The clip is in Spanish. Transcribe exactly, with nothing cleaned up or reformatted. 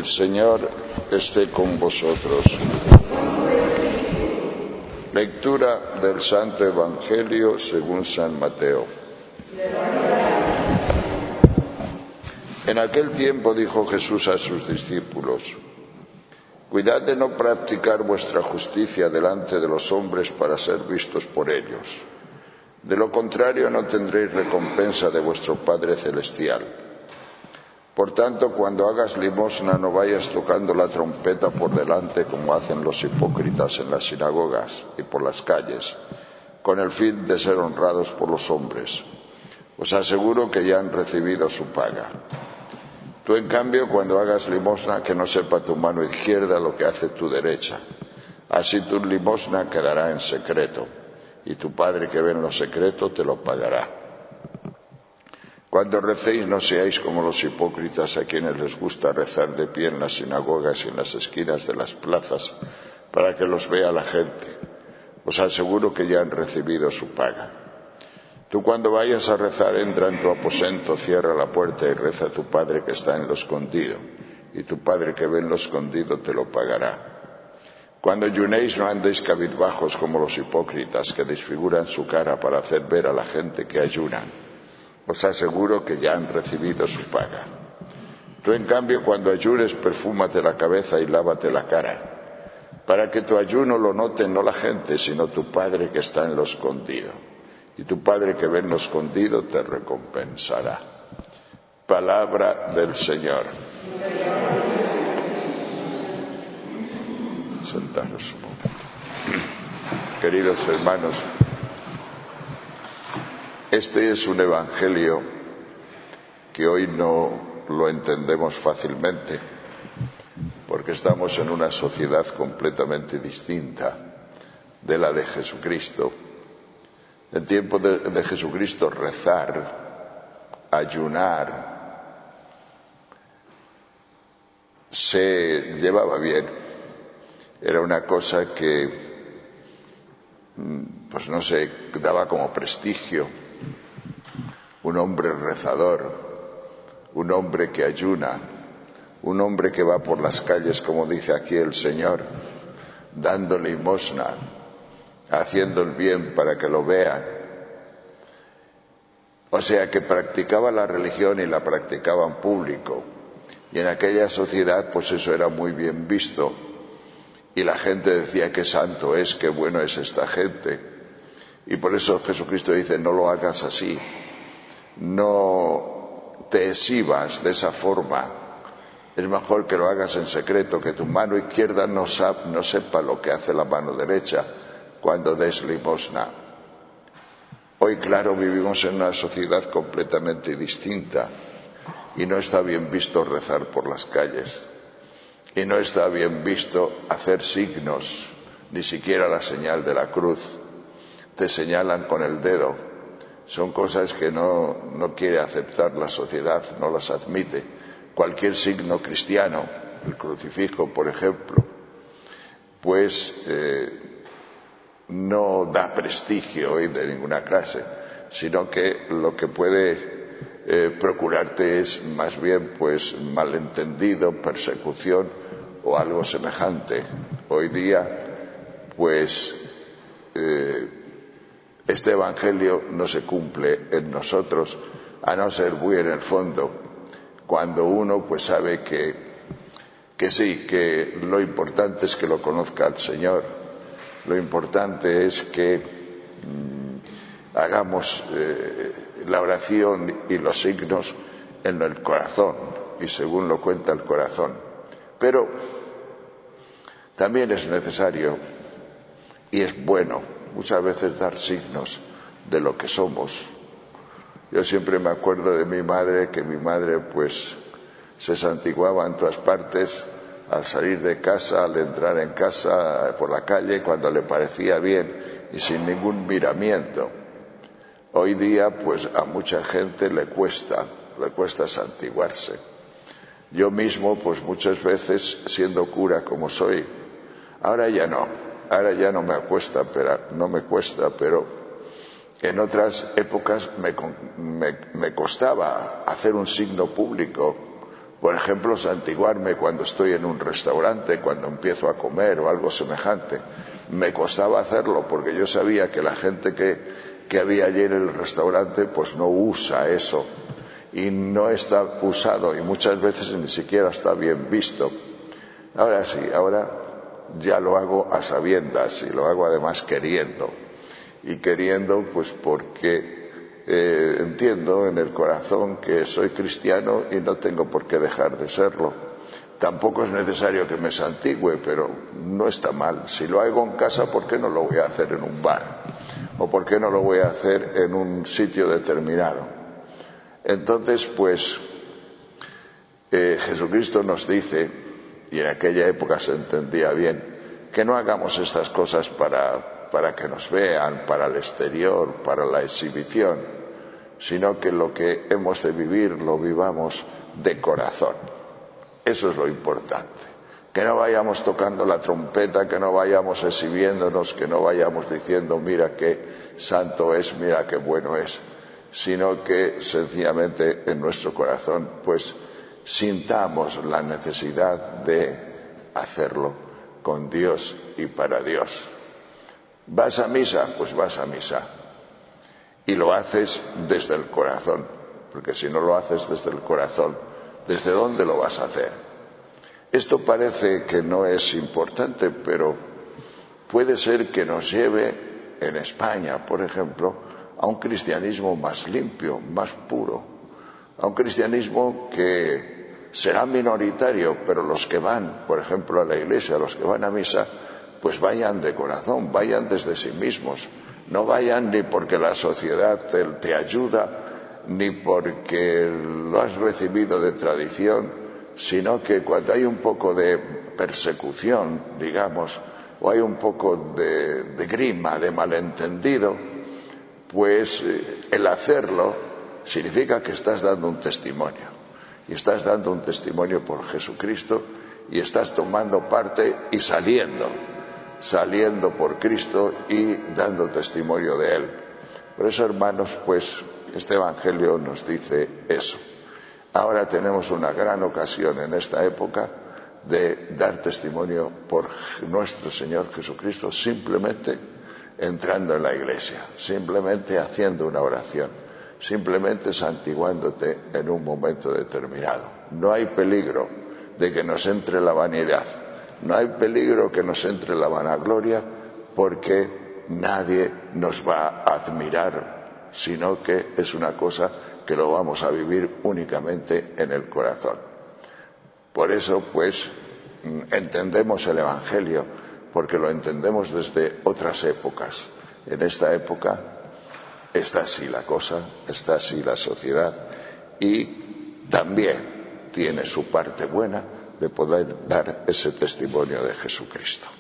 Señor esté con vosotros. Lectura del Santo Evangelio según San Mateo. En aquel tiempo dijo Jesús a sus discípulos: Cuidad de no practicar vuestra justicia delante de los hombres para ser vistos por ellos. De lo contrario, no tendréis recompensa de vuestro Padre Celestial. Por tanto, cuando hagas limosna, no vayas tocando la trompeta por delante como hacen los hipócritas en las sinagogas y por las calles, con el fin de ser honrados por los hombres. Os aseguro que ya han recibido su paga. Tú, en cambio, cuando hagas limosna, que no sepa tu mano izquierda lo que hace tu derecha. Así tu limosna quedará en secreto, y tu Padre que ve en lo secreto te lo pagará. Cuando recéis, no seáis como los hipócritas, a quienes les gusta rezar de pie en las sinagogas y en las esquinas de las plazas, para que los vea la gente. Os aseguro que ya han recibido su paga. Tú, cuando vayas a rezar, entra en tu aposento, cierra la puerta y reza a tu Padre que está en lo escondido, y tu Padre que ve en lo escondido te lo pagará. Cuando ayunéis, no andéis cabizbajos como los hipócritas, que desfiguran su cara para hacer ver a la gente que ayunan. Os aseguro que ya han recibido su paga. Tú, en cambio, cuando ayunes, perfúmate la cabeza y lávate la cara, para que tu ayuno lo note no la gente, sino tu Padre que está en lo escondido. Y tu Padre que ve en lo escondido te recompensará. Palabra del Señor. Sentaros un momento. Queridos hermanos, este es un evangelio que hoy no lo entendemos fácilmente, porque estamos en una sociedad completamente distinta de la de Jesucristo. En tiempo de, de Jesucristo, rezar, ayunar, se llevaba bien. Era una cosa que, pues no sé, daba como prestigio. Un hombre rezador, un hombre que ayuna, un hombre que va por las calles, como dice aquí el Señor, dando limosna, haciendo el bien para que lo vean. O sea, que practicaba la religión y la practicaba en público. Y en aquella sociedad, pues eso era muy bien visto. Y la gente decía: qué santo es, qué bueno es esta gente. Y por eso Jesucristo dice: no lo hagas así. No te exhibas de esa forma. Es mejor que lo hagas en secreto, que tu mano izquierda no, no sepa lo que hace la mano derecha cuando des limosna. Hoy, claro, vivimos en una sociedad completamente distinta y no está bien visto rezar por las calles y no está bien visto hacer signos, ni siquiera la señal de la cruz. Te señalan con el dedo. Son cosas que no, no quiere aceptar la sociedad, no las admite. Cualquier signo cristiano, el crucifijo, por ejemplo, pues eh, no da prestigio hoy de ninguna clase, sino que lo que puede eh, procurarte es más bien pues malentendido, persecución o algo semejante. Hoy día, pues eh, este evangelio no se cumple en nosotros, a no ser muy en el fondo, cuando uno pues sabe que, que sí, que lo importante es que lo conozca el Señor. Lo importante es que mmm, hagamos eh, la oración y los signos en el corazón, y según lo cuenta el corazón. Pero también es necesario y es bueno muchas veces dar signos de lo que somos. Yo siempre me acuerdo de mi madre, que mi madre pues se santiguaba en todas partes, al salir de casa, al entrar en casa, por la calle, cuando le parecía bien y sin ningún miramiento. Hoy día, pues a mucha gente le cuesta, le cuesta santiguarse. Yo mismo, pues muchas veces, siendo cura como soy, ahora ya no, ahora ya no me cuesta, pero no me cuesta, pero en otras épocas me, me, me costaba hacer un signo público Por ejemplo, santiguarme cuando estoy en un restaurante, cuando empiezo a comer o algo semejante. Me costaba hacerlo porque yo sabía que la gente que, que había allí en el restaurante pues no usa eso y no está usado y muchas veces ni siquiera está bien visto. Ahora sí, ahora ya lo hago a sabiendas y lo hago además queriendo. Y queriendo pues porque eh, entiendo en el corazón que soy cristiano y no tengo por qué dejar de serlo. Tampoco es necesario que me santigüe, pero no está mal. Si lo hago en casa, ¿por qué no lo voy a hacer en un bar? ¿O por qué no lo voy a hacer en un sitio determinado? Entonces, pues, eh, Jesucristo nos dice, y en aquella época se entendía bien, que no hagamos estas cosas para, para que nos vean, para el exterior, para la exhibición, sino que lo que hemos de vivir lo vivamos de corazón. Eso es lo importante. Que no vayamos tocando la trompeta, que no vayamos exhibiéndonos, que no vayamos diciendo mira qué santo es, mira qué bueno es, sino que sencillamente en nuestro corazón pues sintamos la necesidad de hacerlo con Dios y para Dios. ¿Vas a misa? Pues vas a misa. Y lo haces desde el corazón, porque si no lo haces desde el corazón, ¿desde dónde lo vas a hacer? Esto parece que no es importante, pero puede ser que nos lleve en España, por ejemplo, a un cristianismo más limpio, más puro, a un cristianismo que será minoritario, pero los que van, por ejemplo, a la iglesia, los que van a misa, pues vayan de corazón, vayan desde sí mismos, no vayan ni porque la sociedad te, te ayuda, ni porque lo has recibido de tradición, sino que cuando hay un poco de persecución, digamos, o hay un poco de, de grima, de malentendido, pues eh, el hacerlo significa que estás dando un testimonio. Y estás dando un testimonio por Jesucristo y estás tomando parte y saliendo, saliendo por Cristo y dando testimonio de Él. Por eso, hermanos, pues este Evangelio nos dice eso. Ahora tenemos una gran ocasión en esta época de dar testimonio por nuestro Señor Jesucristo simplemente entrando en la iglesia, simplemente haciendo una oración, simplemente santiguándote en un momento determinado. No hay peligro de que nos entre la vanidad, no hay peligro que nos entre la vanagloria, porque nadie nos va a admirar, sino que es una cosa que lo vamos a vivir únicamente en el corazón. Por eso, pues, entendemos el Evangelio, porque lo entendemos desde otras épocas. En esta época está así la cosa, está así la sociedad, y también tiene su parte buena de poder dar ese testimonio de Jesucristo.